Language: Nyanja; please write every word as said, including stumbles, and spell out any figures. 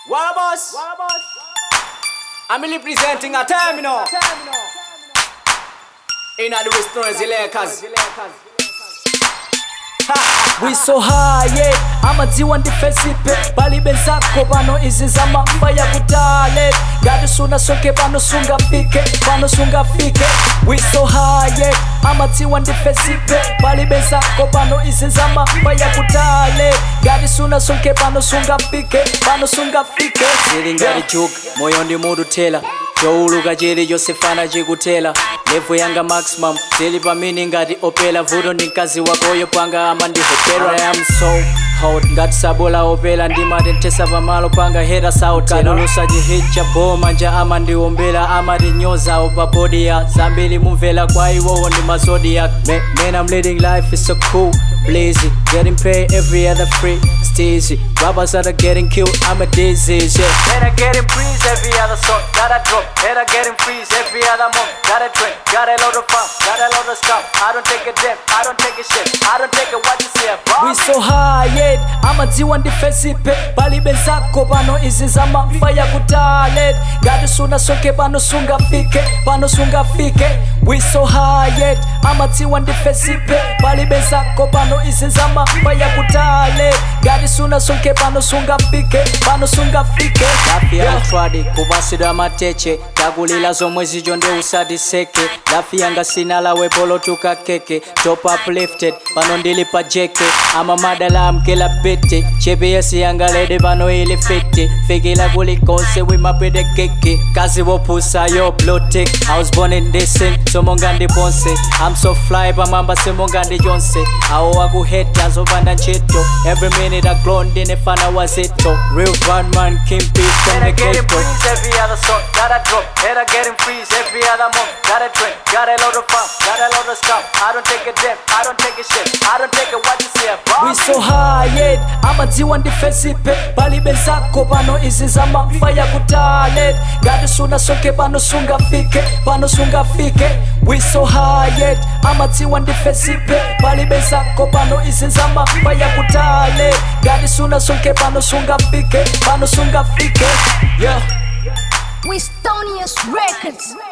Warabos. I'm representing a terminal. In the restaurants, the Lakers. We so high, yeah. Amadziwa ndifesipe bali benzako pano izi zama faya kutale gadi suna soke pano sunga fike pano sunga fike. We so high, yeah. Amadziwa ndifesipe bali benzako pano izi zama faya kutale gadi suna soke pano sunga fike pano sunga fike. Zilingari juk moyo ndi mudu tela chouluka chili Josefana chikutela levo yanga maximum zili pamini ngati opela vuto ndi mkazi wakoyo panga ama ndi hopela. I am so hot ngati sabola opela ndimati ntesa pamalo panga hera sautela lusa chihicha boma nja ama ndi ombela ama ndi nyoza opa body ya zambili mumvela kwa iwowo ndi mazodiac. Man, man I'm living life is so cool blazing getting paid every other free steezy rappers that are getting killed I'm a disease yeah. Man I getting breeze every other song gotta drop. Head I getting freeze every other month. Got a trend, got a lot of fun, got a lot of stuff. I don't take a damn, I don't take a shit, I don't take a what you say, bro. We so high, yeah. Amadziwa ndifesipe bali benzako pano izi zama faya kutale gadi suna soke pano sunga fike pano sunga fike. We so high, yeah. Amadziwa ndifesipe bali benzako pano izi zama faya kutale gadi suna soke pano sunga fike pano sunga fike. Lafi ya tradi kubasidwa mateche takulila zomwe zijo ndi usadiseke. Lafi yanga sinala wepolo tukakeke top uplifted pano ndili pa jeke ama madala mkela pete chepe yesi yanga lede pano ili fete fikila kulikose wimapede keke kazi wopusa yo blotek. I was born in this scene so monga ndi ponse I'm so fly pamamba se monga ndi jonse awo wakuheta zopanda nchito every minute I glow ndine fana wazito real bad man kimpi from the ghetto. Every other song gotta drop. Head I getting freeze every other month. Got a trend, got a lot of fun, got a lot of stuff. I don't take a damn, I don't take a shit, I don't take a what you say, bro. We so high, yeah. Amadziwa ndifesipe bali benzako pano izi zama faya kutale gadi suna soke pano sunga fike pano sunga fike. We so high, yeah. Amadziwa ndifesipe bali benzako pano izi zama faya kutale gadi suna soke pano sunga fike pano sunga fike. Yeah. We Stonius Records.